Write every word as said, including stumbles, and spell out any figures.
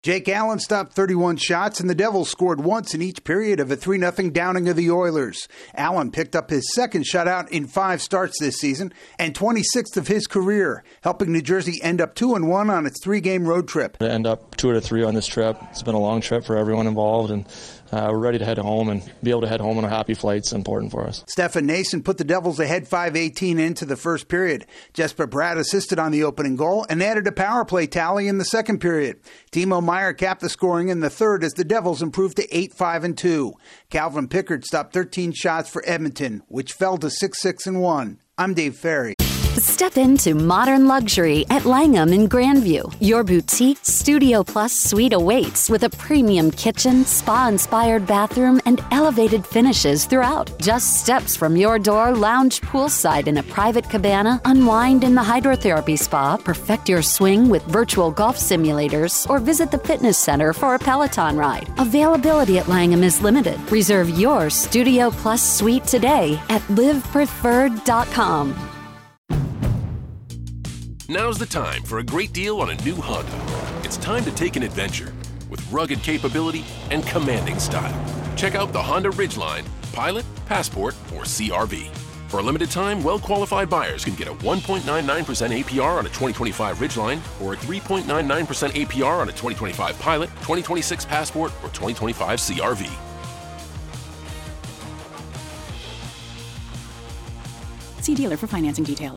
Jake Allen stopped thirty-one shots, and the Devils scored once in each period of a three nothing downing of the Oilers. Allen picked up his second shutout in five starts this season and twenty-sixth of his career, helping New Jersey end up two and one on its three-game road trip. To end up two out of three on this trip, it's been a long trip for everyone involved, and uh, we're ready to head home, and be able to head home on a happy flight is important for us. Stefan Nason put the Devils ahead five eighteen into the first period. Jesper Bratt assisted on the opening goal and added a power play tally in the second period. Timo Meier capped the scoring in the third as the Devils improved to eight five and two. Calvin Pickard stopped thirteen shots for Edmonton, which fell to six six and one. I'm Dave Ferry. Step into modern luxury at Langham in Grandview. Your boutique Studio Plus suite awaits with a premium kitchen, spa-inspired bathroom, and elevated finishes throughout. Just steps from your door, lounge poolside in a private cabana, unwind in the hydrotherapy spa, perfect your swing with virtual golf simulators, or visit the fitness center for a Peloton ride. Availability at Langham is limited. Reserve your Studio Plus suite today at live preferred dot com. Now's the time for a great deal on a new Honda. It's time to take an adventure with rugged capability and commanding style. Check out the Honda Ridgeline, Pilot, Passport, or C R V. For a limited time, well-qualified buyers can get a one point nine nine percent A P R on a twenty twenty-five Ridgeline or a three point nine nine percent A P R on a twenty twenty-five Pilot, twenty twenty-six Passport, or twenty twenty-five C R V. See dealer for financing details.